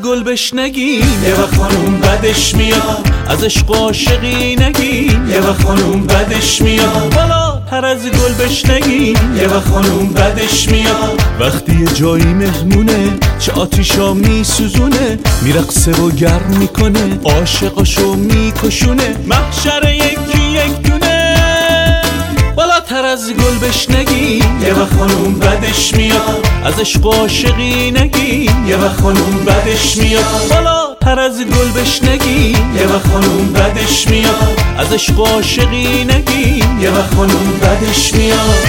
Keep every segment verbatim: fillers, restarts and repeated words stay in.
گل بشنگیم، یه وقت خانوم بدش میاد از عشق عاشقی نگیم، یه وقت خانوم بدش میاد بالا تر از گل بشنگیم، یه وقت خانوم بدش میاد وقتی یه جایی مهمونه چه آتیشا میسوزونه، میرقصه و گرم میکنه عاشقاشو میکشونه، محشر یکی یک دونه بالاتر از گل بشنگیم، یه وقت خانوم بدش میاد از عشق عاشقی نگیم، یه وقت خانوم بدش میاد بالاتر از گل بشنگیم، یه وقت خانوم بدش میاد از عشق عاشقی نگیم، یه وقت خانوم بدش میاد.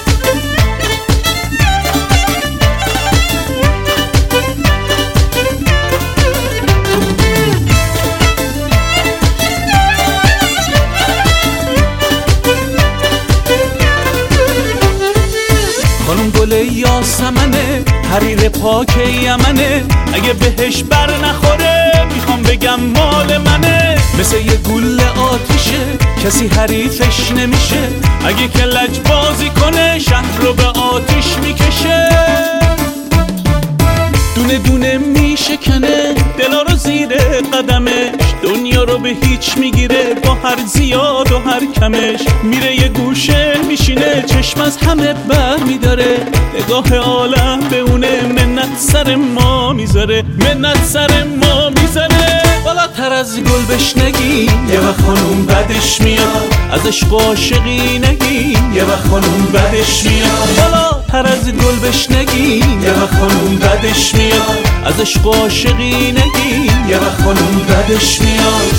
خانوم گل یاسمنه حریر پاک یمنه، اگه بهش بر نخوره میخوام بگم مال منه، مثل یه گل آتیشه کسی حریفش نمیشه، اگه که لج بازی کنه شهر رو به آتیش میکشه، دونه دونه میشکنه دلا رو زیر قدمش، دنیا رو به هیچ میگیره با هر زیاد و هر کمش، میره یه گوشه میشینه چشم از همه بر میداره، نگاه عالم به اونه منت سر ما میذاره، منت سر ما میذاره بالاتر از گل بشنگیم، یه وقت خانوم بدش میاد از عشق عاشقی نگیم، یه وقت خانوم بدش میاد بالاتر از گل بشنگیم، یه وقت خانوم بدش میاد از عشق عاشقی نگیم، یه وقت خانوم بدش میاد.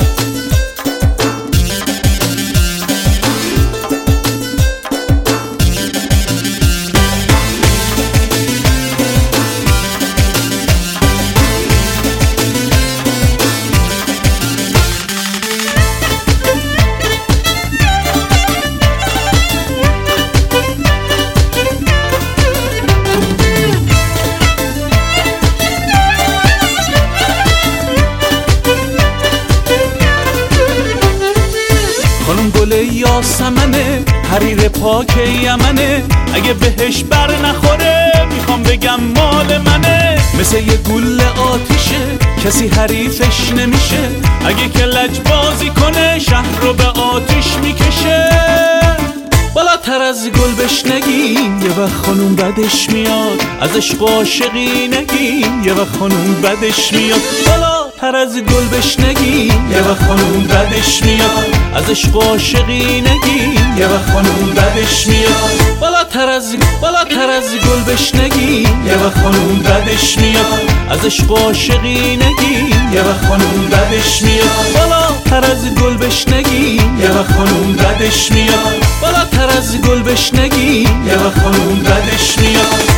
خانوم گل یاسمنه حریر پاک یمنه، اگه بهش بر نخوره میخوام بگم مال منه، مثل یه گل آتیشه کسی حریفش نمیشه، اگه که لج بازی کنه شهر رو به آتیش میکشه، بالاتر از گل بشنگیم، یه وقت خانوم بدش میاد از عشق عاشقی نگیم، یه وقت خانوم بدش میاد بالاتر از گل بشنگیم، یه وقت خانوم بدش میاد از عشق عاشقی نگیم، یه وقت خانوم بدش میاد بالاتر از بالاتر از گل بشنگیم، یه وقت خانوم بدش میاد از عشق عاشقی نگیم، یه وقت خانوم بدش میاد بالاتر از گل بشنگیم، یه وقت خانوم بدش میاد بالاتر از گل بشنگیم، یه وقت خانوم بدش میاد.